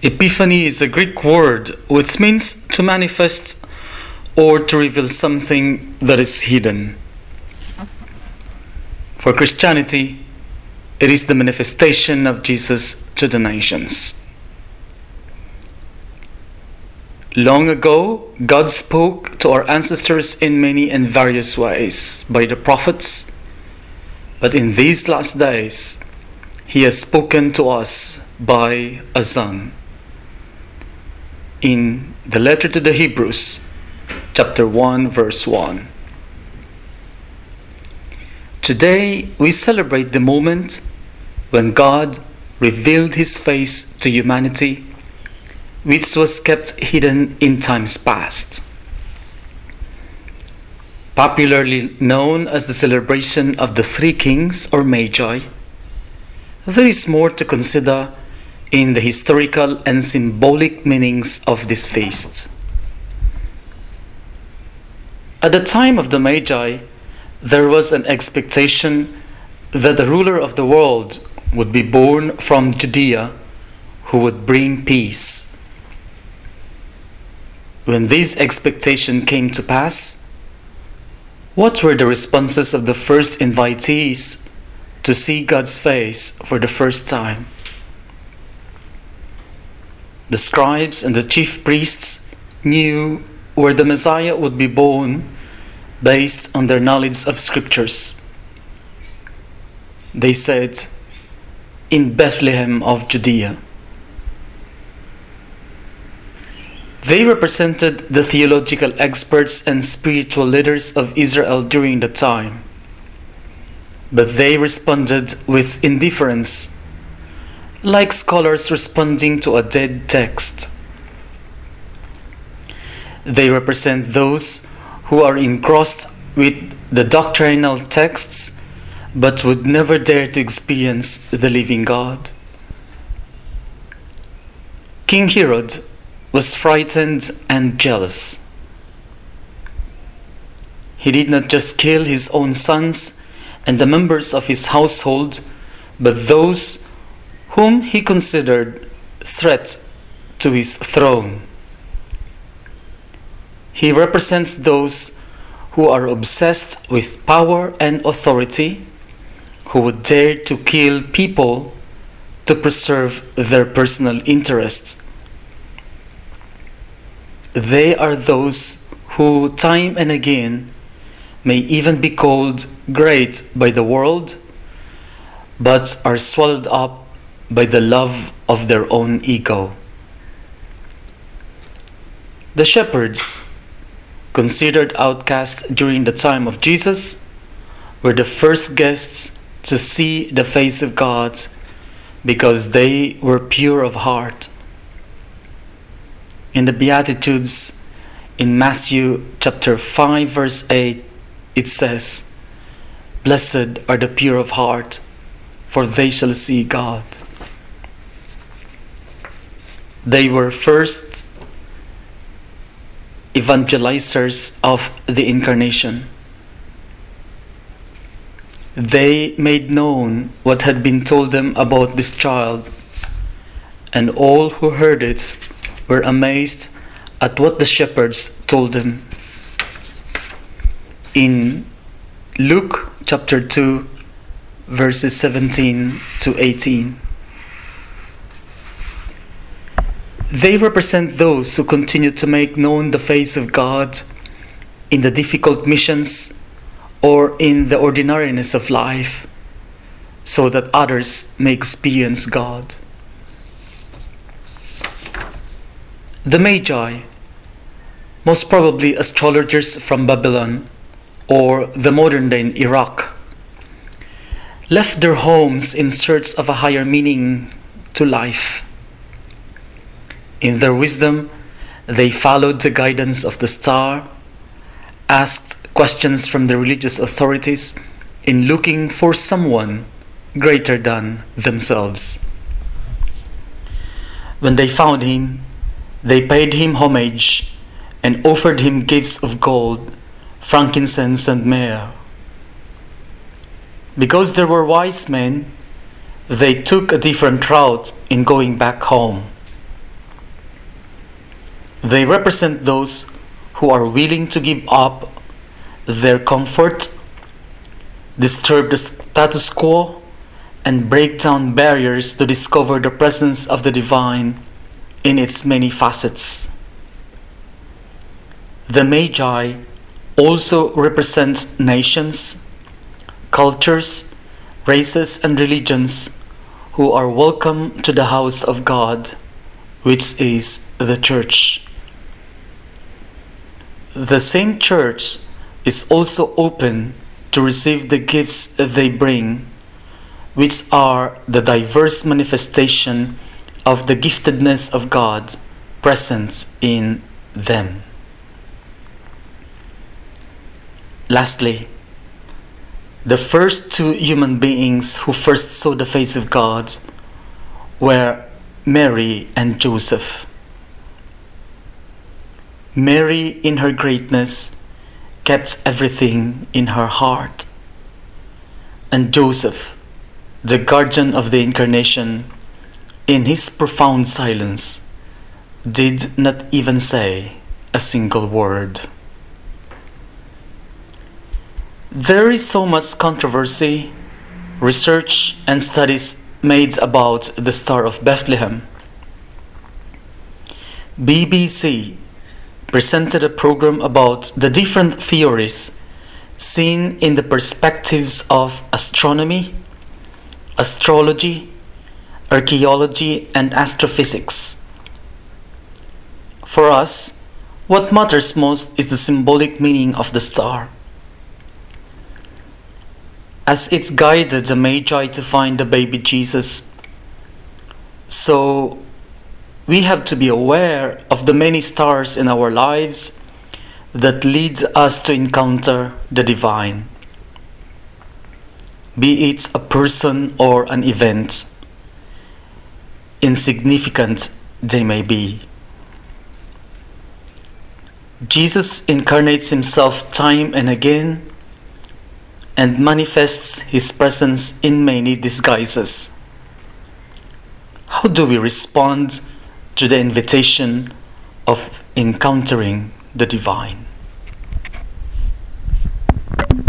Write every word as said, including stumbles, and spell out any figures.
Epiphany is a Greek word which means to manifest or to reveal something that is hidden. For Christianity, it is the manifestation of Jesus to the nations. Long ago, God spoke to our ancestors in many and various ways by the prophets, but in these last days, He has spoken to us by a Son. In the letter to the Hebrews, chapter one, verse one. Today, we celebrate the moment when God revealed His face to humanity, which was kept hidden in times past. Popularly known as the celebration of the Three Kings or Magi, there is more to consider in the historical and symbolic meanings of this feast. At the time of the Magi, there was an expectation that the ruler of the world would be born from Judea who would bring peace. When this expectation came to pass, what were the responses of the first invitees to see God's face for the first time? The scribes and the chief priests knew where the Messiah would be born based on their knowledge of scriptures. They said, "In Bethlehem of Judea." They represented the theological experts and spiritual leaders of Israel during the time, but they responded with indifference, like scholars responding to a dead text. They represent those who are engrossed with the doctrinal texts but would never dare to experience the living God. King Herod was frightened and jealous. He did not just kill his own sons and the members of his household, but those whom he considered threat to his throne. He represents those who are obsessed with power and authority, who would dare to kill people to preserve their personal interests. They are those who, time and again, may even be called great by the world, but are swallowed up by the love of their own ego. The shepherds, considered outcast during the time of Jesus, were the first guests to see the face of God because they were pure of heart. In the Beatitudes, in Matthew chapter five, verse eight, it says, "Blessed are the pure of heart, for they shall see God." They were first evangelizers of the Incarnation. They made known what had been told them about this child, and all who heard it were amazed at what the shepherds told them. In Luke chapter two, verses seventeen to eighteen. They represent those who continue to make known the face of God in the difficult missions or in the ordinariness of life, so that others may experience God. The Magi, most probably astrologers from Babylon or the modern-day Iraq, left their homes in search of a higher meaning to life. In their wisdom, they followed the guidance of the star, asked questions from the religious authorities in looking for someone greater than themselves. When they found him, they paid him homage and offered him gifts of gold, frankincense, and myrrh. Because there were wise men, they took a different route in going back home. They represent those who are willing to give up their comfort, disturb the status quo, and break down barriers to discover the presence of the divine in its many facets. The Magi also represent nations, cultures, races, and religions who are welcome to the house of God, which is the Church. The same Church is also open to receive the gifts they bring, which are the diverse manifestation of the giftedness of God present in them. Lastly, the first two human beings who first saw the face of God were Mary and Joseph. Mary, in her greatness, kept everything in her heart, and Joseph, the guardian of the Incarnation, in his profound silence, did not even say a single word. There is so much controversy, research, and studies made about the Star of Bethlehem. B B C presented a program about the different theories seen in the perspectives of astronomy, astrology, archaeology, and astrophysics. For us, what matters most is the symbolic meaning of the star. As it guided the Magi to find the baby Jesus, so we have to be aware of the many stars in our lives that lead us to encounter the divine, be it a person or an event, insignificant they may be. Jesus incarnates himself time and again and manifests his presence in many disguises. How do we respond to the invitation of encountering the divine?